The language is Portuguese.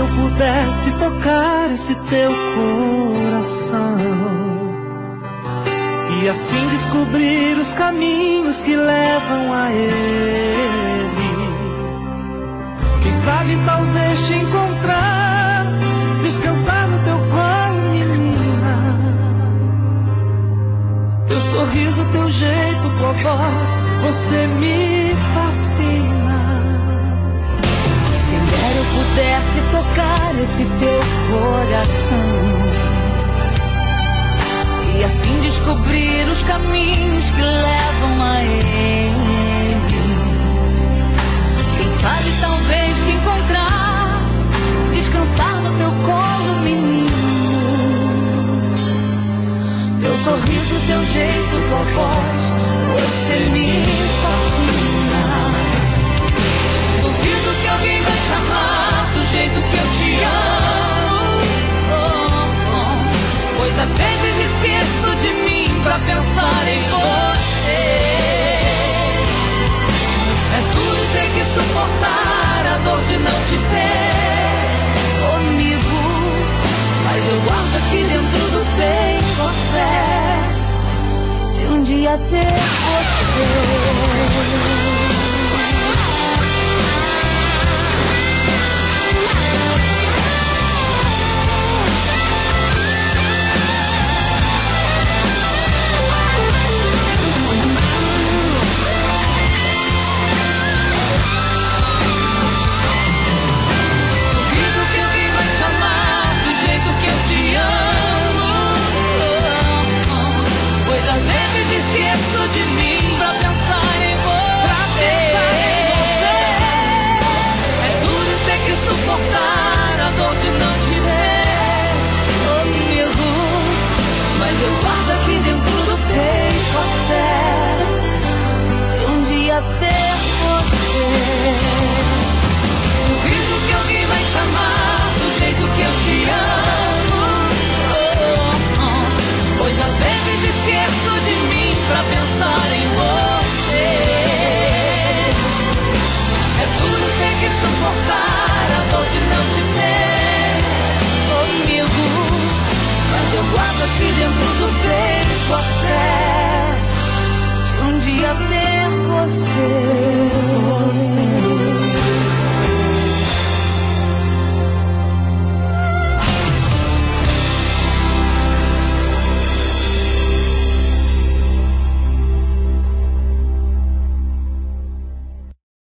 pudesse tocar esse teu coração e assim descobrir os caminhos que levam a Ele. Quem sabe talvez te encontrar, descansar no teu colo, menina. Teu sorriso, teu jeito, tua voz, você me fascina. Quem dera eu pudesse tocar esse teu coração e assim descobrir os caminhos que levam a Ele. Quem sabe talvez te encontrar, descansar no teu colo, menino. Teu sorriso, teu jeito, tua voz, você me fascina. Duvido que alguém vai te amar do jeito que eu te amo, pois às vezes esqueço de mim pra pensar em você. É duro ter que suportar a dor de não te ter comigo, mas eu guardo aqui dentro do peito a fé de um dia ter.